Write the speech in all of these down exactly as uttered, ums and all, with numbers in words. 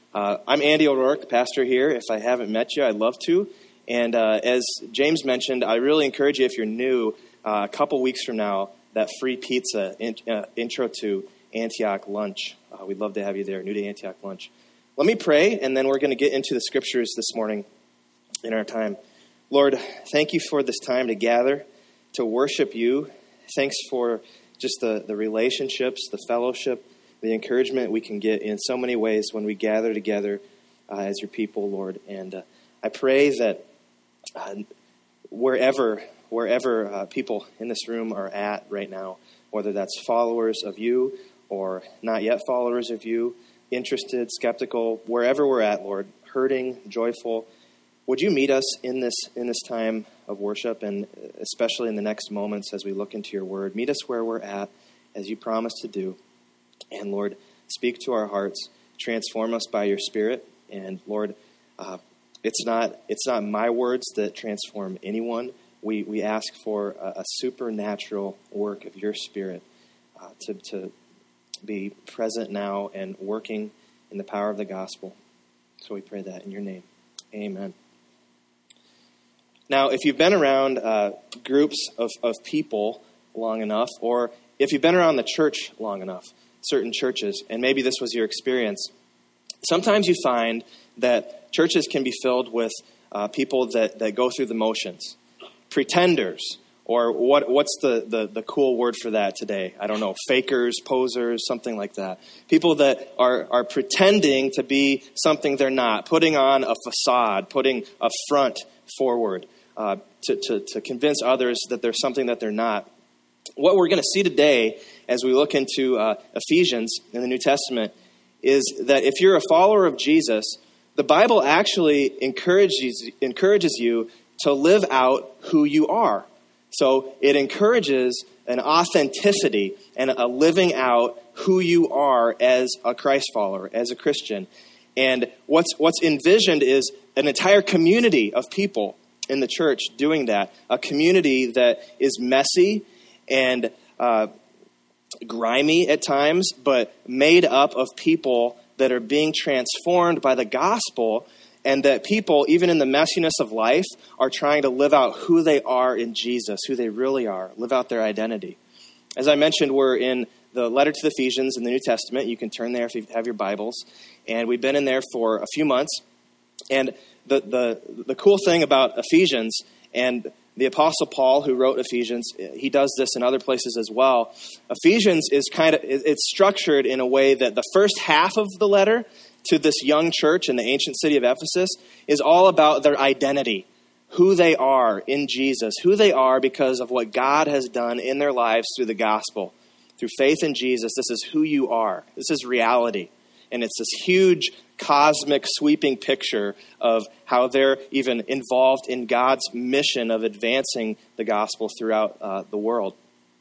Uh, I'm Andy O'Rourke, pastor here. If I haven't met you, I'd love to. And uh, as James mentioned, I really encourage you, if you're new, uh, a couple weeks from now, that free pizza in, uh, intro to Antioch lunch. Uh, we'd love to have you there, new to Antioch lunch. Let me pray, and then we're going to get into the scriptures this morning in our time. Lord, thank you for this time to gather, to worship you. Thanks for just the, the relationships, the fellowship, the encouragement we can get in so many ways when we gather together uh, as your people, Lord. And uh, I pray that uh, wherever wherever uh, people in this room are at right now, whether that's followers of you or not yet followers of you, interested, skeptical, wherever we're at, Lord, hurting, joyful, would you meet us in this in this time of worship, and especially in the next moments as we look into your word? Meet us where we're at, as you promised to do. And Lord, speak to our hearts, transform us by your Spirit. And Lord, uh, it's not it's not my words that transform anyone. We we ask for a, a supernatural work of your Spirit uh, to to be present now and working in the power of the gospel. So we pray that in your name. Amen. Now, if you've been around uh, groups of, of people long enough, or if you've been around the church long enough, certain churches, and maybe this was your experience, sometimes you find that churches can be filled with uh, people that, that go through the motions, pretenders, or what what's the, the, the cool word for that today? I don't know, fakers, posers, something like that. People that are, are pretending to be something they're not, putting on a facade, putting a front forward uh, to, to, to convince others that there's something that they're not. What we're going to see today as we look into uh, Ephesians in the New Testament is that if you're a follower of Jesus, the Bible actually encourages encourages you to live out who you are. So it encourages an authenticity and a living out who you are as a Christ follower, as a Christian. And what's what's envisioned is an entire community of people in the church doing that, a community that is messy and uh, grimy at times, but made up of people that are being transformed by the gospel, and that people, even in the messiness of life, are trying to live out who they are in Jesus, who they really are, live out their identity. As I mentioned, we're in the letter to the Ephesians in the New Testament. You can turn there if you have your Bibles. And we've been in there for a few months. And the the, the cool thing about Ephesians, and the Apostle Paul, who wrote Ephesians, he does this in other places as well. Ephesians is kind of, it's structured in a way that the first half of the letter to this young church in the ancient city of Ephesus is all about their identity, who they are in Jesus, who they are because of what God has done in their lives through the gospel. Through faith in Jesus, this is who you are. This is reality. And it's this huge cosmic sweeping picture of how they're even involved in God's mission of advancing the gospel throughout uh, the world.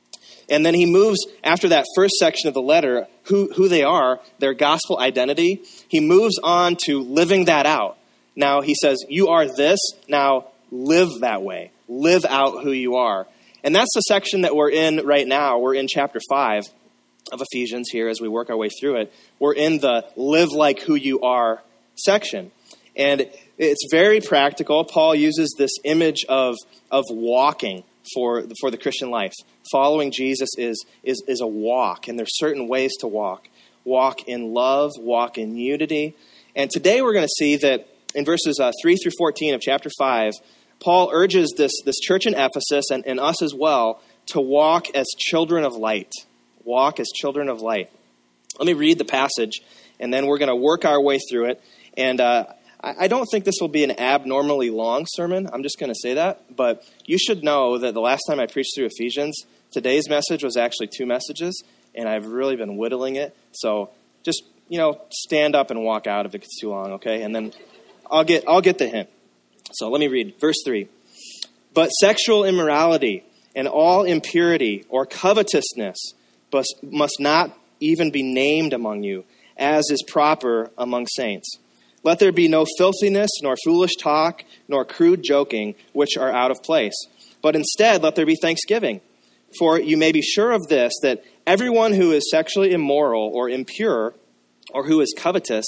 And then he moves, after that first section of the letter, who, who they are, their gospel identity, he moves on to living that out. Now he says, you are this, now live that way. Live out who you are. And that's the section that we're in right now. We're in chapter five of Ephesians here as we work our way through it. We're in the live like who you are section. And it's very practical. Paul uses this image of, of walking for, for the Christian life. Following Jesus is, is, is a walk, and there's certain ways to walk. Walk in love, walk in unity. And today we're going to see that in verses uh, three through fourteen of chapter five, Paul urges this, this church in Ephesus and, and us as well to walk as children of light. Walk as children of light. Let me read the passage, and then we're going to work our way through it. And uh, I, I don't think this will be an abnormally long sermon. I'm just going to say that. But you should know that the last time I preached through Ephesians, today's message was actually two messages, and I've really been whittling it. So just, you know, stand up and walk out if it gets too long, okay? And then I'll get I'll get the hint. So let me read verse three. But sexual immorality and all impurity or covetousness but must not even be named among you, as is proper among saints. Let there be no filthiness, nor foolish talk, nor crude joking, which are out of place. But instead, let there be thanksgiving. For you may be sure of this, that everyone who is sexually immoral or impure, or who is covetous,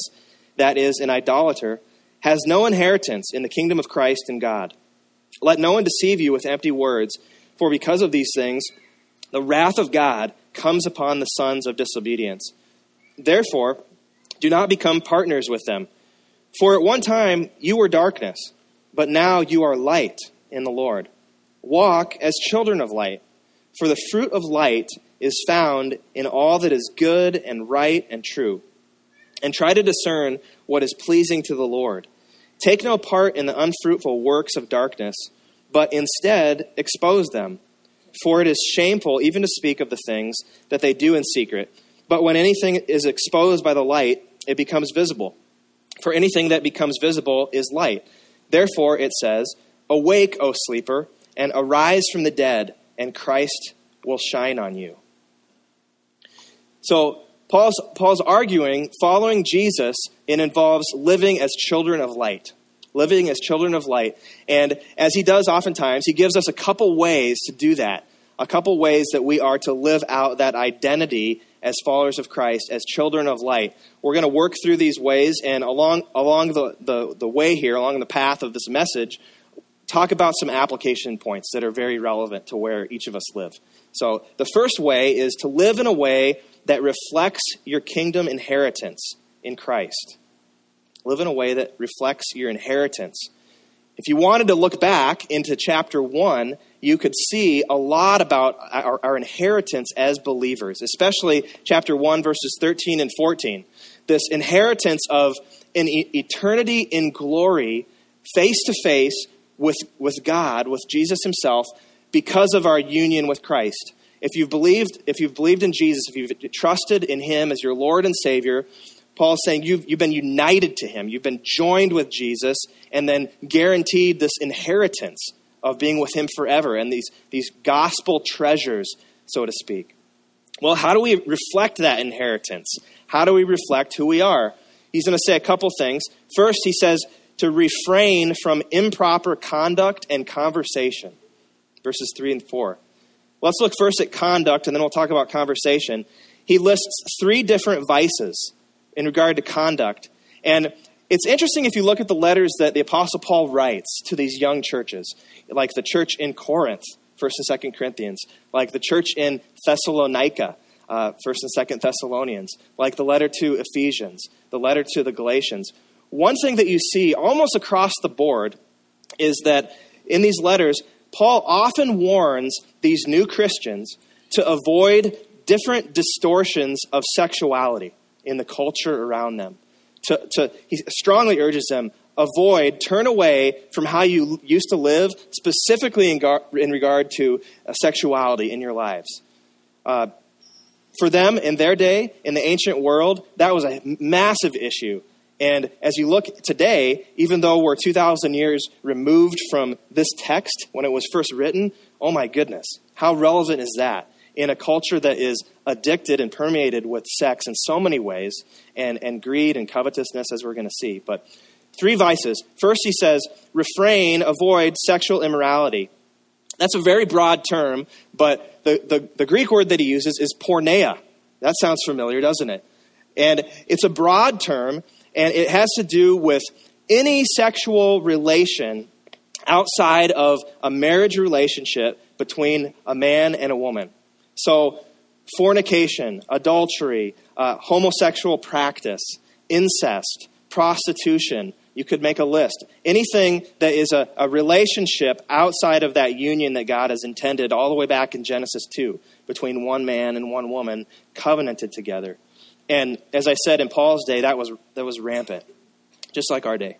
that is, an idolater, has no inheritance in the kingdom of Christ and God. Let no one deceive you with empty words, for because of these things, the wrath of God comes upon the sons of disobedience. Therefore, do not become partners with them. For at one time you were darkness, but now you are light in the Lord. Walk as children of light, for the fruit of light is found in all that is good and right and true. And try to discern what is pleasing to the Lord. Take no part in the unfruitful works of darkness, but instead expose them. For it is shameful even to speak of the things that they do in secret. But when anything is exposed by the light, it becomes visible. For anything that becomes visible is light. Therefore, it says, awake, O sleeper, and arise from the dead, and Christ will shine on you. So Paul's, Paul's arguing, following Jesus, it involves living as children of light. Living as children of light. And as he does oftentimes, he gives us a couple ways to do that. A couple ways that we are to live out that identity as followers of Christ, as children of light. We're going to work through these ways, and along along the, the, the way here, along the path of this message, talk about some application points that are very relevant to where each of us live. So the first way is to live in a way that reflects your kingdom inheritance in Christ. Live in a way that reflects your inheritance. If you wanted to look back into chapter one, you could see a lot about our, our inheritance as believers, especially chapter one, verses thirteen and fourteen. This inheritance of an e- eternity in glory, face to face with, with God, with Jesus himself, because of our union with Christ. If you've believed, if you've believed in Jesus, if you've trusted in him as your Lord and Savior, Paul's saying you've, you've been united to him. You've been joined with Jesus and then guaranteed this inheritance of being with him forever and these, these gospel treasures, so to speak. Well, how do we reflect that inheritance? How do we reflect who we are? He's going to say a couple things. First, he says to refrain from improper conduct and conversation. Verses three and four. Let's look first at conduct, and then we'll talk about conversation. He lists three different vices in regard to conduct. And it's interesting if you look at the letters that the Apostle Paul writes to these young churches, like the church in Corinth, First and Second Corinthians, like the church in Thessalonica, uh, First and Second Thessalonians, like the letter to Ephesians, the letter to the Galatians. One thing that you see almost across the board is that in these letters, Paul often warns these new Christians to avoid different distortions of sexuality in the culture around them. To, to, he strongly urges them, avoid, turn away from how you used to live, specifically in, gar- in regard to uh, sexuality in your lives. Uh, for them, in their day, in the ancient world, that was a massive issue. And as you look today, even though we're two thousand years removed from this text when it was first written, oh my goodness, how relevant is that in a culture that is addicted and permeated with sex in so many ways, and, and greed and covetousness, as we're going to see. But three vices. First, he says, refrain, avoid sexual immorality. That's a very broad term, but the, the, the Greek word that he uses is porneia. That sounds familiar, doesn't it? And it's a broad term, and it has to do with any sexual relation outside of a marriage relationship between a man and a woman. So fornication, adultery, uh, homosexual practice, incest, prostitution, you could make a list. Anything that is a, a relationship outside of that union that God has intended all the way back in Genesis two, between one man and one woman, covenanted together. And as I said, in Paul's day, that was that was rampant, just like our day.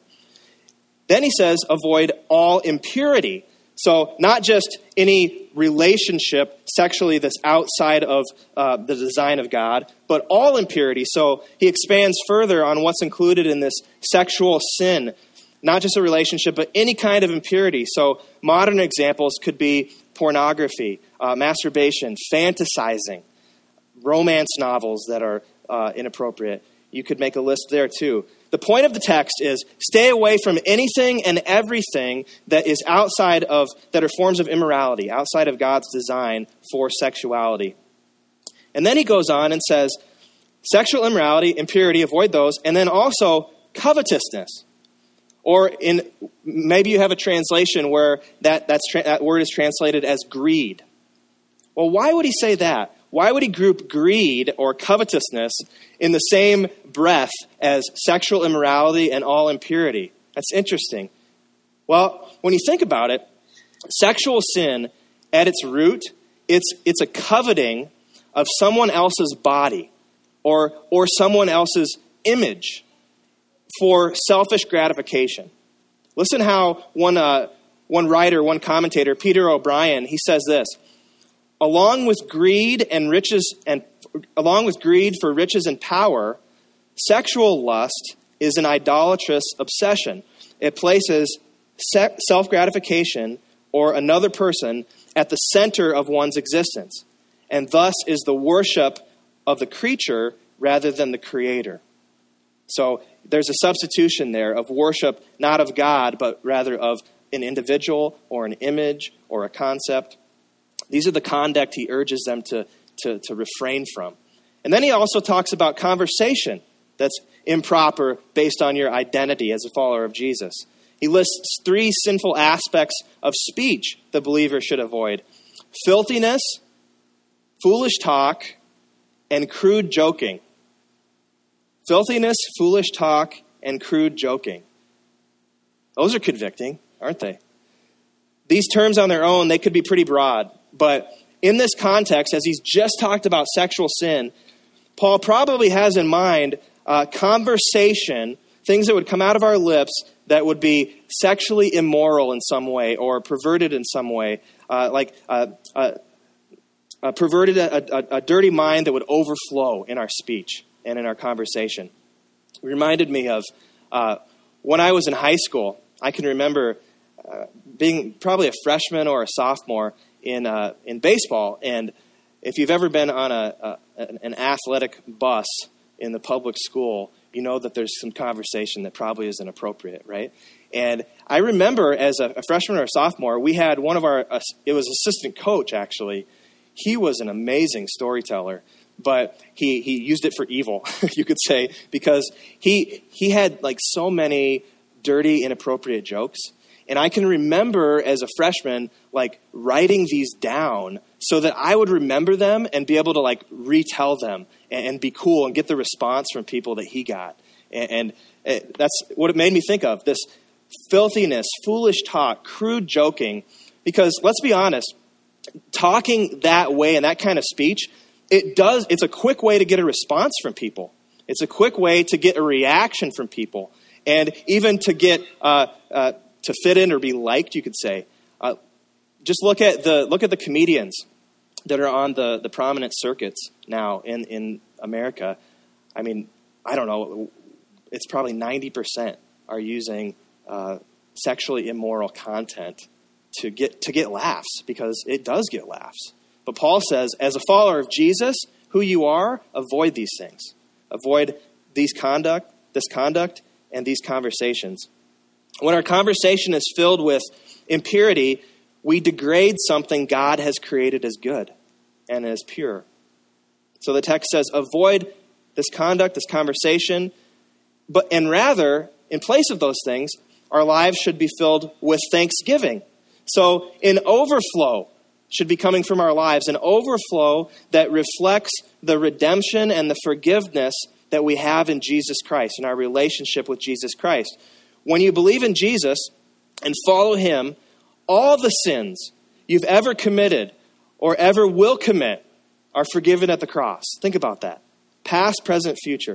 Then he says, avoid all impurity. So not just any relationship sexually that's outside of uh, the design of God, but all impurity. So he expands further on what's included in this sexual sin, not just a relationship, but any kind of impurity. So modern examples could be pornography, uh, masturbation, fantasizing, romance novels that are uh, inappropriate. You could make a list there too. The point of the text is stay away from anything and everything that is outside of, that are forms of immorality, outside of God's design for sexuality. And then he goes on and says, sexual immorality, impurity, avoid those. And then also covetousness. Or in maybe you have a translation where that, that's tra- that word is translated as greed. Well, why would he say that? Why would he group greed or covetousness in the same breath as sexual immorality and all impurity? That's interesting. Well, when you think about it, sexual sin at its root, it's it's a coveting of someone else's body or or someone else's image for selfish gratification. Listen how one uh, one writer, one commentator, Peter O'Brien, he says this: along with greed and riches and along with greed for riches and power, sexual lust is an idolatrous obsession. It places se- self-gratification or another person at the center of one's existence, and thus is the worship of the creature rather than the creator. So there's a substitution there of worship, not of God, but rather of an individual or an image or a concept. These are the conduct he urges them to, to, to refrain from. And then he also talks about conversation that's improper based on your identity as a follower of Jesus. He lists three sinful aspects of speech the believer should avoid: filthiness, foolish talk, and crude joking. Filthiness, foolish talk, and crude joking. Those are convicting, aren't they? These terms on their own, they could be pretty broad. But in this context, as he's just talked about sexual sin, Paul probably has in mind uh, conversation, things that would come out of our lips that would be sexually immoral in some way or perverted in some way, uh, like uh, uh, uh, perverted a, a, a dirty mind that would overflow in our speech and in our conversation. It reminded me of uh, when I was in high school. I can remember uh, being probably a freshman or a sophomore in uh, in baseball. And if you've ever been on a, a an athletic bus in the public school, you know that there's some conversation that probably isn't appropriate, right? And I remember as a, a freshman or a sophomore, we had one of our, uh, it was assistant coach actually. He was an amazing storyteller. But he, he used it for evil, you could say, because he he had like so many dirty, inappropriate jokes. And I can remember as a freshman, like writing these down so that I would remember them and be able to like retell them and, and be cool and get the response from people that he got. And, and it, that's what it made me think of, this filthiness, foolish talk, crude joking. Because let's be honest, talking that way and that kind of speech, It does. It's a quick way to get a response from people. It's a quick way to get a reaction from people, and even to get uh, uh, to fit in or be liked. You could say. Uh, just look at the look at the comedians that are on the, the prominent circuits now in, in America. I mean, I don't know. It's probably ninety percent are using uh, sexually immoral content to get to get laughs, because it does get laughs. But Paul says, as a follower of Jesus, who you are, avoid these things. Avoid these conduct, this conduct, and these conversations. When our conversation is filled with impurity, we degrade something God has created as good and as pure. So the text says, avoid this conduct, this conversation, but and rather, in place of those things, our lives should be filled with thanksgiving. So in overflow should be coming from our lives, an overflow that reflects the redemption and the forgiveness that we have in Jesus Christ, in our relationship with Jesus Christ. When you believe in Jesus and follow him, all the sins you've ever committed or ever will commit are forgiven at the cross. Think about that. Past, present, future.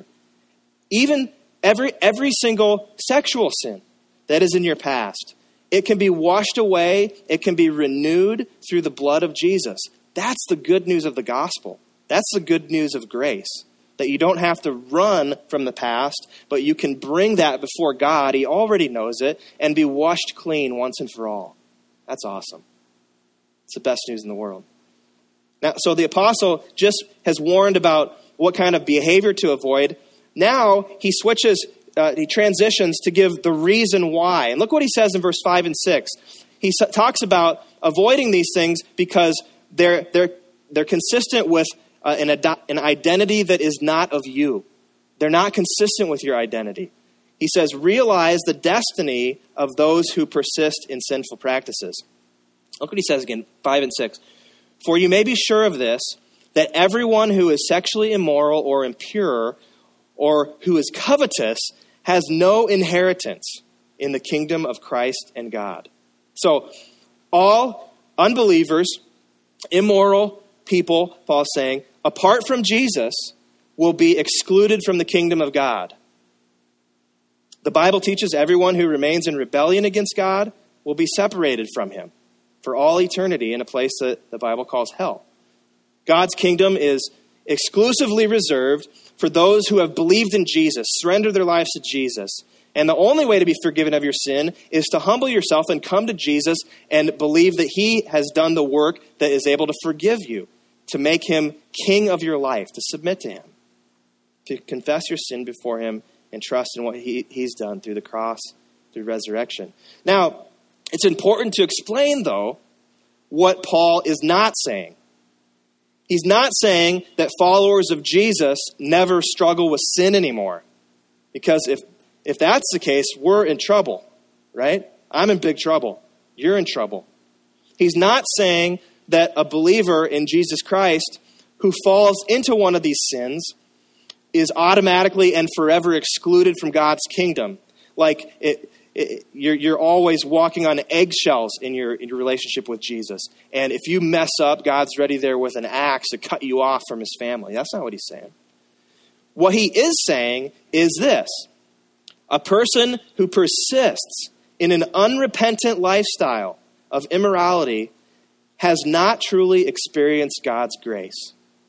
Even every every single sexual sin that is in your past, it can be washed away. It can be renewed through the blood of Jesus. That's the good news of the gospel. That's the good news of grace, that you don't have to run from the past, but you can bring that before God. He already knows it, and be washed clean once and for all. That's awesome. It's the best news in the world. Now, so the apostle just has warned about what kind of behavior to avoid. Now he switches Uh, he transitions to give the reason why. And look what he says in verse five and six. He s- talks about avoiding these things because they're they're they're consistent with uh, an, ad- an identity that is not of you. They're not consistent with your identity. He says, realize the destiny of those who persist in sinful practices. Look what he says again, five and six. For you may be sure of this, that everyone who is sexually immoral or impure or who is covetous has no inheritance in the kingdom of Christ and God. So all unbelievers, immoral people, Paul's saying, apart from Jesus, will be excluded from the kingdom of God. The Bible teaches everyone who remains in rebellion against God will be separated from him for all eternity in a place that the Bible calls hell. God's kingdom is exclusively reserved for those who have believed in Jesus, surrendered their lives to Jesus. And the only way to be forgiven of your sin is to humble yourself and come to Jesus and believe that he has done the work that is able to forgive you, to make him king of your life, to submit to him, to confess your sin before him and trust in what he, he's done through the cross, through resurrection. Now, it's important to explain, though, what Paul is not saying. He's not saying that followers of Jesus never struggle with sin anymore. Because if, if that's the case, we're in trouble, right? I'm in big trouble. You're in trouble. He's not saying that a believer in Jesus Christ who falls into one of these sins is automatically and forever excluded from God's kingdom. Like it, it, you're, you're always walking on eggshells in your, in your relationship with Jesus. And if you mess up, God's ready there with an axe to cut you off from his family. That's not what he's saying. What he is saying is this. A person who persists in an unrepentant lifestyle of immorality has not truly experienced God's grace.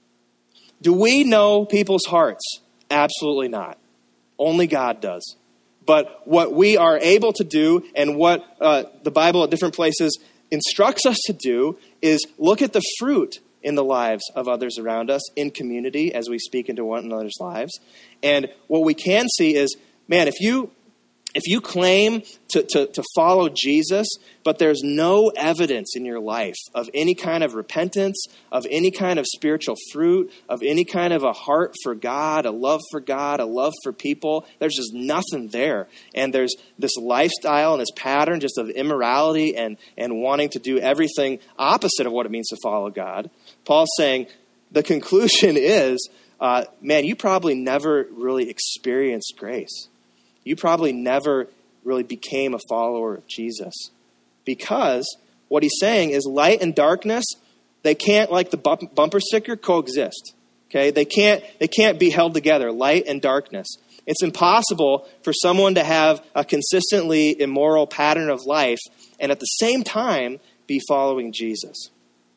Do we know people's hearts? Absolutely not. Only God does. But what we are able to do and what uh, the Bible at different places instructs us to do is look at the fruit in the lives of others around us in community as we speak into one another's lives. And what we can see is, man, if you if you claim to, to, to follow Jesus, but there's no evidence in your life of any kind of repentance, of any kind of spiritual fruit, of any kind of a heart for God, a love for God, a love for people, there's just nothing there. And there's this lifestyle and this pattern just of immorality and, and wanting to do everything opposite of what it means to follow God. Paul's saying the conclusion is, uh, man, you probably never really experienced grace. You probably never really became a follower of Jesus. Because what he's saying is light and darkness, they can't, like the bump, bumper sticker, coexist. Okay? They can't, they can't be held together, light and darkness. It's impossible for someone to have a consistently immoral pattern of life and at the same time be following Jesus.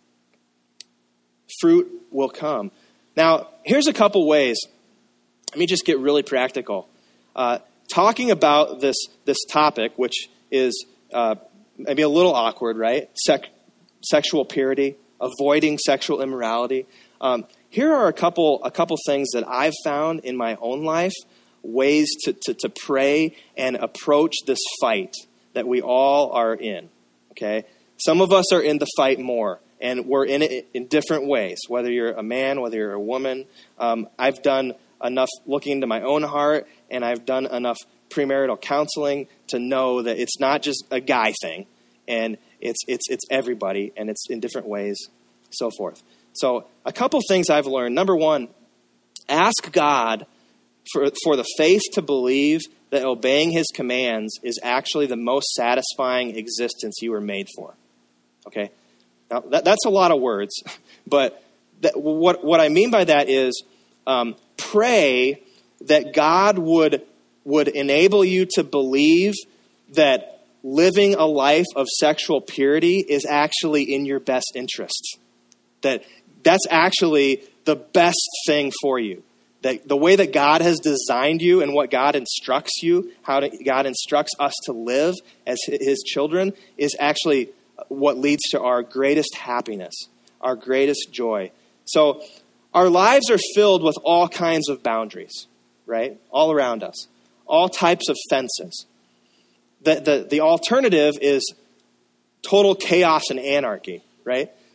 Fruit will come. Now, here's a couple ways. Let me just get really practical. Uh, Talking about this this topic, which is uh, maybe a little awkward, right? Sec- sexual purity, avoiding sexual immorality. Um, here are a couple a couple things that I've found in my own life, ways to, to, to pray and approach this fight that we all are in. Okay, some of us are in the fight more, and we're in it in different ways. Whether you're a man, whether you're a woman, um, I've done enough looking into my own heart, and I've done enough premarital counseling to know that it's not just a guy thing, and it's it's it's everybody, and it's in different ways, so forth. So a couple things I've learned. Number one, ask God for, for the faith to believe that obeying his commands is actually the most satisfying existence you were made for. Okay? Now, that, that's a lot of words, but that, what, what I mean by that is um, pray that God would, would enable you to believe that living a life of sexual purity is actually in your best interest. That that's actually the best thing for you. That the way that God has designed you and what God instructs you, how to, God instructs us to live as his children is actually what leads to our greatest happiness, our greatest joy. So our lives are filled with all kinds of boundaries, right? All around us. All types of fences. The, the, the alternative is total chaos and anarchy, right?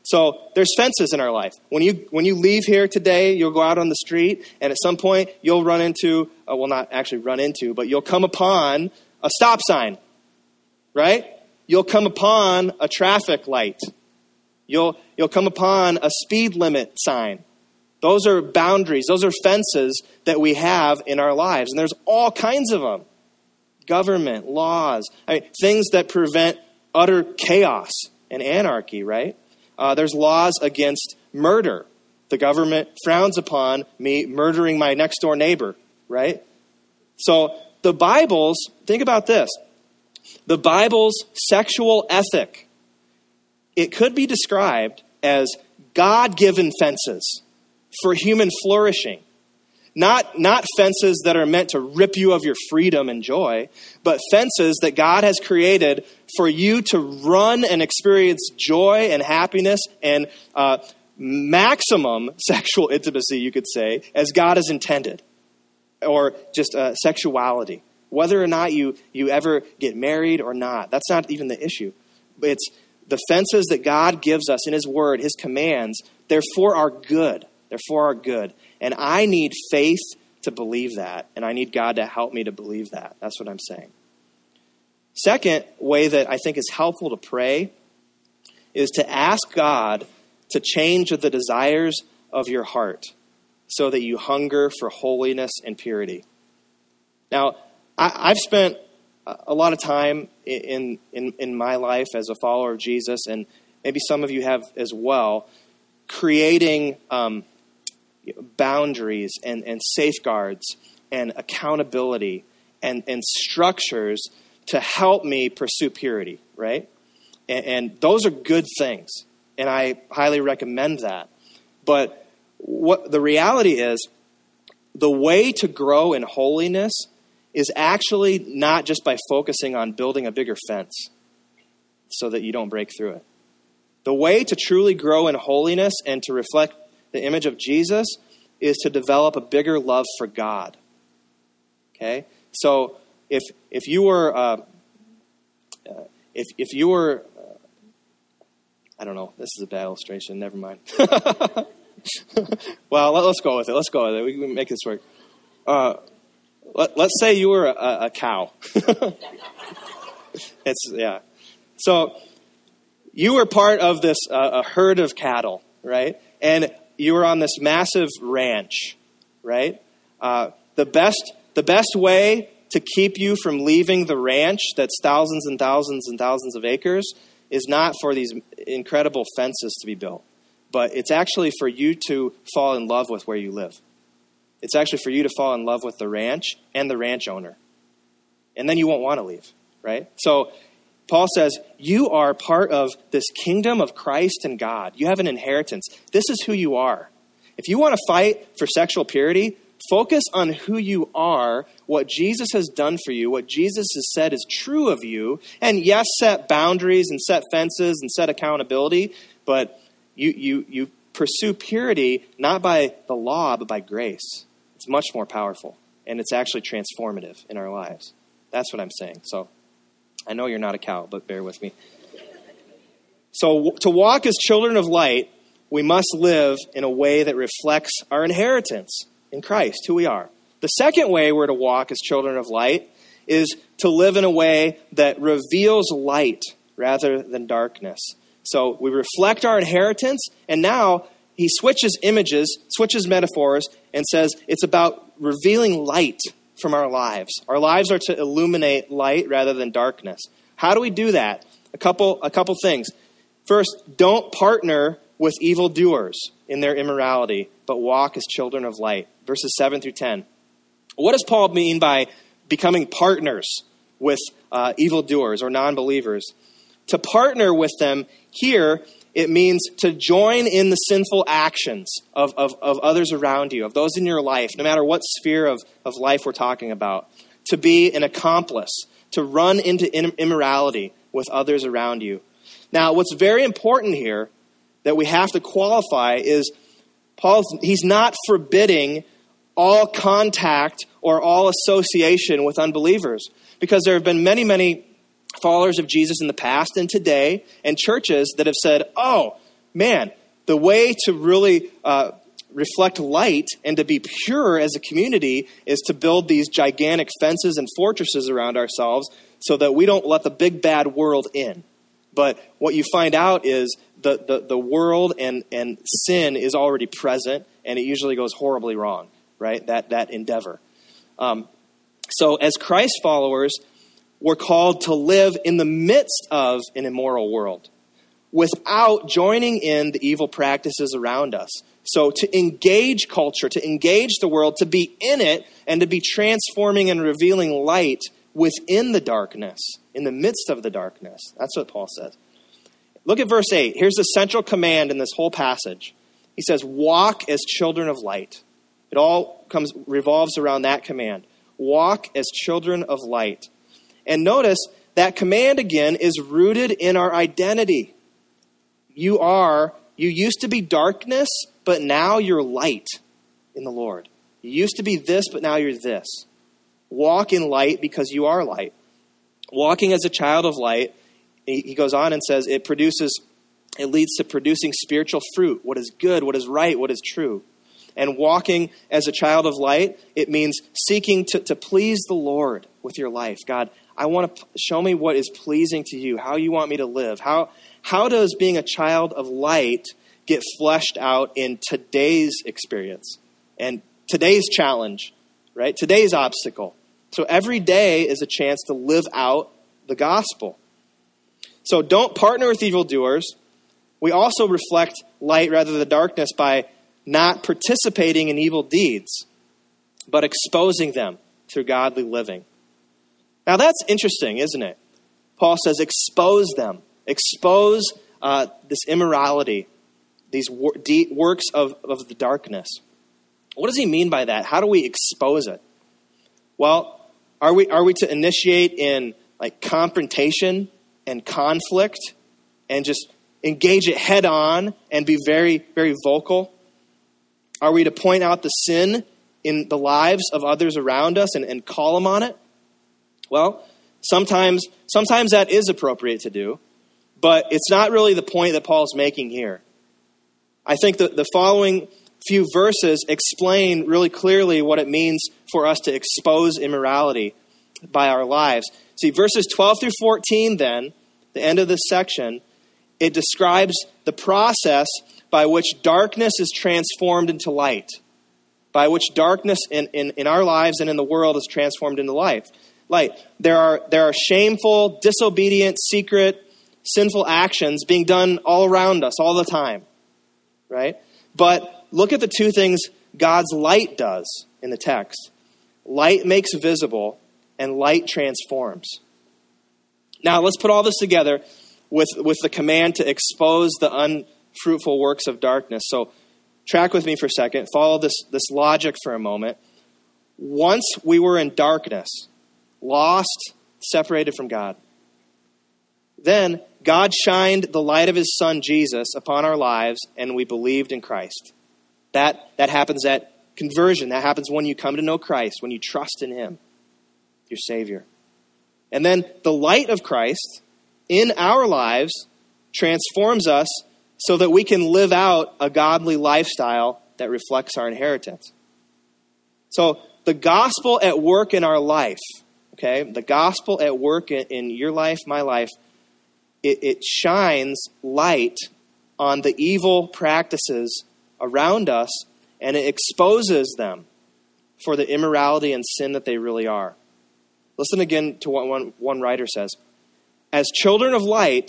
So there's fences in our life. When you when you leave here today, you'll go out on the street, and at some point you'll run into, uh, well, not actually run into, but you'll come upon a stop sign, right? You'll come upon a traffic light. You'll you'll come upon a speed limit sign. Those are boundaries. Those are fences that we have in our lives, and there's all kinds of them. Government, laws, I mean, things that prevent utter chaos and anarchy, right? Uh, there's laws against murder. The government frowns upon me murdering my next door neighbor, right? So the Bible's, think about this. The Bible's sexual ethic, it could be described as God-given fences for human flourishing. Not, not fences that are meant to rip you of your freedom and joy, but fences that God has created for you to run and experience joy and happiness and uh, maximum sexual intimacy, you could say, as God has intended. Or just uh, sexuality. Whether or not you, you ever get married or not, that's not even the issue. It's the fences that God gives us in his word, his commands, they're for our good. They're for our good. And I need faith to believe that. And I need God to help me to believe that. That's what I'm saying. Second way that I think is helpful to pray is to ask God to change the desires of your heart so that you hunger for holiness and purity. Now, I, I've spent a lot of time in, in, in my life as a follower of Jesus, and maybe some of you have as well, creating um, boundaries and, and safeguards and accountability and, and structures to help me pursue purity, right? And, and those are good things, and I highly recommend that. But what the reality is, the way to grow in holiness is actually not just by focusing on building a bigger fence so that you don't break through it. The way to truly grow in holiness and to reflect the image of Jesus is to develop a bigger love for God. Okay? So if if you were uh, uh, if if you were uh, I don't know, this is a bad illustration, never mind. Well, let, let's go with it. Let's go with it. We can make this work. Uh, let, let's say you were a, a cow. It's yeah. So you were part of this uh, a herd of cattle, right? And you were on this massive ranch, right? Uh, the best the best way to keep you from leaving the ranch that's thousands and thousands and thousands of acres is not for these incredible fences to be built, but it's actually for you to fall in love with where you live. It's actually for you to fall in love with the ranch and the ranch owner. And then you won't want to leave, right? So Paul says, you are part of this kingdom of Christ and God. You have an inheritance. This is who you are. If you want to fight for sexual purity, focus on who you are, what Jesus has done for you, what Jesus has said is true of you. And yes, set boundaries and set fences and set accountability, but you you you pursue purity not by the law, but by grace. It's much more powerful, and it's actually transformative in our lives. That's what I'm saying. So I know you're not a cow, but bear with me. So to walk as children of light, we must live in a way that reflects our inheritance in Christ, who we are. The second way we're to walk as children of light is to live in a way that reveals light rather than darkness. So we reflect our inheritance, and now he switches images, switches metaphors, and says it's about revealing light from our lives. Our lives are to illuminate light rather than darkness. How do we do that? A couple, a couple things. First, don't partner with evildoers in their immorality, but walk as children of light. Verses seven through ten. What does Paul mean by becoming partners with uh, evildoers or non-believers? To partner with them here, it means to join in the sinful actions of, of, of others around you, of those in your life, no matter what sphere of, of life we're talking about. To be an accomplice, to run into immorality with others around you. Now, what's very important here that we have to qualify is Paul's, he's not forbidding all contact or all association with unbelievers, because there have been many, many followers of Jesus in the past and today, and churches that have said, oh, man, the way to really uh, reflect light and to be pure as a community is to build these gigantic fences and fortresses around ourselves so that we don't let the big bad world in. But what you find out is the, the, the world and, and sin is already present, and it usually goes horribly wrong, right? That, that endeavor. Um, so as Christ followers, we're called to live in the midst of an immoral world without joining in the evil practices around us. So to engage culture, to engage the world, to be in it, and to be transforming and revealing light within the darkness, in the midst of the darkness. That's what Paul says. Look at verse eight. Here's the central command in this whole passage. He says, walk as children of light. It all comes revolves around that command. Walk as children of light. And notice that command again is rooted in our identity. You are, you used to be darkness, but now you're light in the Lord. You used to be this, but now you're this. Walk in light because you are light. Walking as a child of light, he goes on and says, it produces, it leads to producing spiritual fruit, what is good, what is right, what is true. And walking as a child of light, it means seeking to, to please the Lord with your life. God, I want to show me what is pleasing to you, how you want me to live. How, how does being a child of light get fleshed out in today's experience and today's challenge, right? Today's obstacle. So every day is a chance to live out the gospel. So don't partner with evildoers. We also reflect light rather than darkness by not participating in evil deeds, but exposing them through godly living. Now that's interesting, isn't it? Paul says, expose them. Expose uh, this immorality, these wor- de- works of, of the darkness. What does he mean by that? How do we expose it? Well, are we are we to initiate in like confrontation and conflict and just engage it head on and be very, very vocal? Are we to point out the sin in the lives of others around us and, and call them on it? Well, sometimes sometimes that is appropriate to do, but it's not really the point that Paul's making here. I think that the following few verses explain really clearly what it means for us to expose immorality by our lives. See, verses twelve through fourteen then, the end of this section, it describes the process by which darkness is transformed into light, by which darkness in, in, in our lives and in the world is transformed into light. Light. There are, there are shameful, disobedient, secret, sinful actions being done all around us all the time, right? But look at the two things God's light does in the text. Light makes visible, and light transforms. Now, let's put all this together with, with the command to expose the unfruitful works of darkness. So track with me for a second. Follow this, this logic for a moment. Once we were in darkness, lost, separated from God. Then God shined the light of his Son, Jesus, upon our lives, and we believed in Christ. That, that happens at conversion. That happens when you come to know Christ, when you trust in him, your Savior. And then the light of Christ in our lives transforms us so that we can live out a godly lifestyle that reflects our inheritance. So the gospel at work in our life, okay, the gospel at work in, in your life, my life, it, it shines light on the evil practices around us, and it exposes them for the immorality and sin that they really are. Listen again to what one, one writer says. As children of light,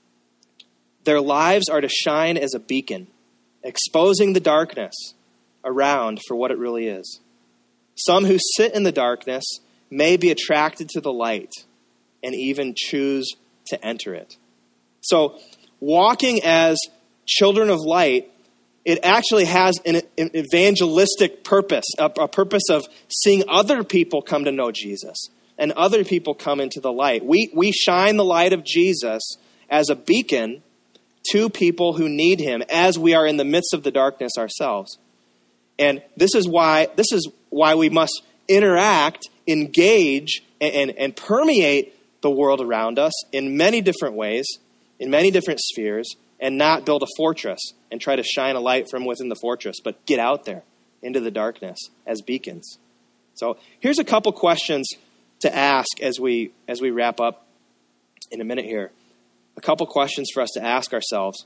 their lives are to shine as a beacon, exposing the darkness around for what it really is. Some who sit in the darkness may be attracted to the light and even choose to enter it. So, walking as children of light, it actually has an evangelistic purpose, a, a purpose of seeing other people come to know Jesus and other people come into the light. We, we shine the light of Jesus as a beacon to people who need him as we are in the midst of the darkness ourselves. And this is why this is why we must interact, engage, and, and, and permeate the world around us in many different ways, in many different spheres, and not build a fortress and try to shine a light from within the fortress, but get out there into the darkness as beacons. So here's a couple questions to ask as we as we wrap up in a minute here. A couple questions for us to ask ourselves.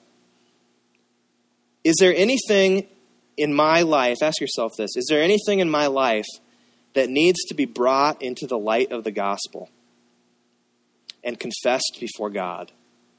Is there anything in my life, ask yourself this, is there anything in my life that needs to be brought into the light of the gospel and confessed before God?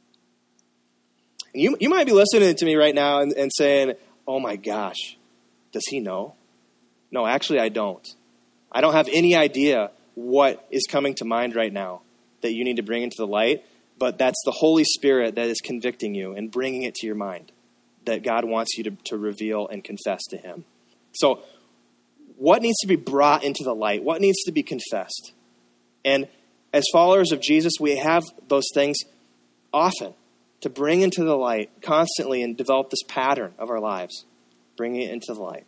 And you, you might be listening to me right now and, and saying, oh my gosh, does he know? No, actually I don't. I don't have any idea what is coming to mind right now that you need to bring into the light, but that's the Holy Spirit that is convicting you and bringing it to your mind, that God wants you to, to reveal and confess to him. So what needs to be brought into the light? What needs to be confessed? And as followers of Jesus, we have those things often to bring into the light constantly and develop this pattern of our lives, bringing it into the light.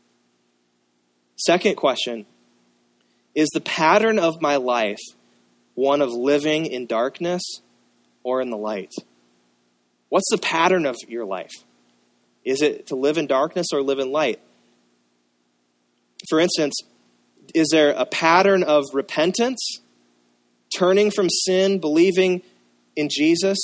Second question, is the pattern of my life one of living in darkness or in the light? What's the pattern of your life? Is it to live in darkness or live in light? For instance, is there a pattern of repentance, turning from sin, believing in Jesus?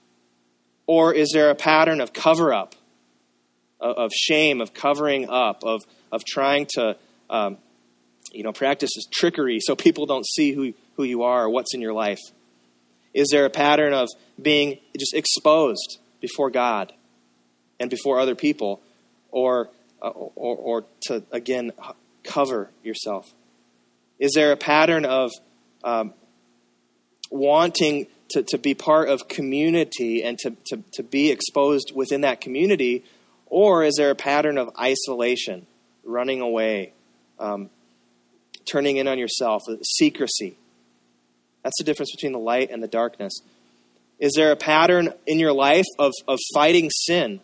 Or is there a pattern of cover-up, of shame, of covering up, of, of trying to um, you know, practice trickery so people don't see who, who you are or what's in your life? Is there a pattern of being just exposed before God and before other people, or, uh, or or to, again, cover yourself? Is there a pattern of um, wanting to, to be part of community and to, to, to be exposed within that community, or is there a pattern of isolation, running away, um, turning in on yourself, secrecy? That's the difference between the light and the darkness. Is there a pattern in your life of, of fighting sin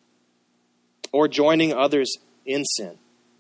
or joining others in sin?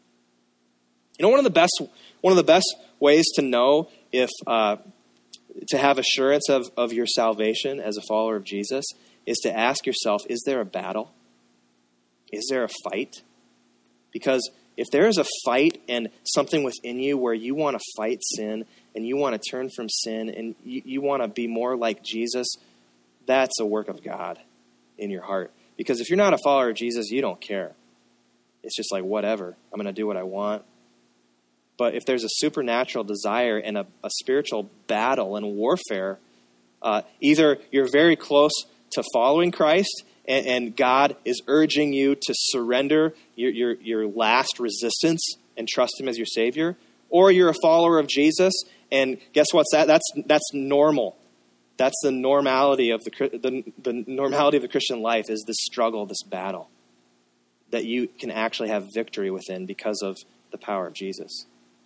You know, one of the best one of the best ways to know if uh, to have assurance of, of your salvation as a follower of Jesus is to ask yourself, is there a battle? Is there a fight? Because if there is a fight and something within you where you want to fight sin and you want to turn from sin and you, you want to be more like Jesus, that's a work of God in your heart. Because if you're not a follower of Jesus, you don't care. It's just like, whatever, I'm going to do what I want. But if there's a supernatural desire and a, a spiritual battle and warfare, uh, either you're very close to following Christ and, and God is urging you to surrender your, your, your last resistance and trust him as your Savior, or you're a follower of Jesus, and guess what's that? That's that's normal. That's the normality of the, the the normality of the Christian life, is this struggle, this battle that you can actually have victory within because of the power of Jesus.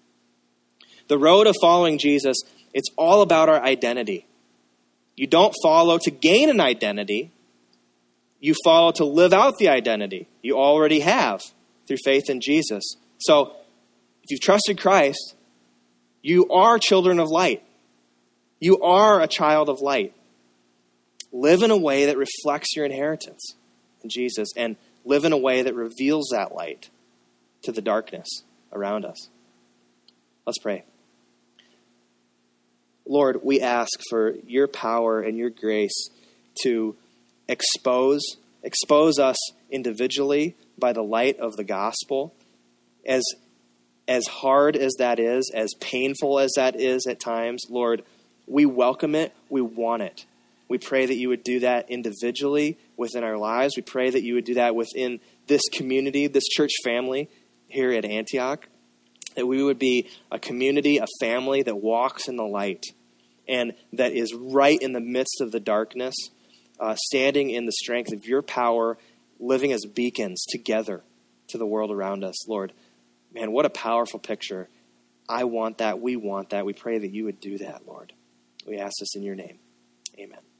The road of following Jesus, it's all about our identity. You don't follow to gain an identity. You follow to live out the identity you already have through faith in Jesus. So if you've trusted Christ, you are children of light. You are a child of light. Live in a way that reflects your inheritance in Jesus, and live in a way that reveals that light to the darkness around us. Let's pray. Lord, we ask for your power and your grace to expose, expose us individually by the light of the gospel. As, as hard as that is, as painful as that is at times, Lord, we welcome it. We want it. We pray that you would do that individually within our lives. We pray that you would do that within this community, this church family here at Antioch. That we would be a community, a family that walks in the light and that is right in the midst of the darkness, uh, standing in the strength of your power, living as beacons together to the world around us. Lord, man, what a powerful picture. I want that. We want that. We pray that you would do that, Lord. We ask this in your name. Amen.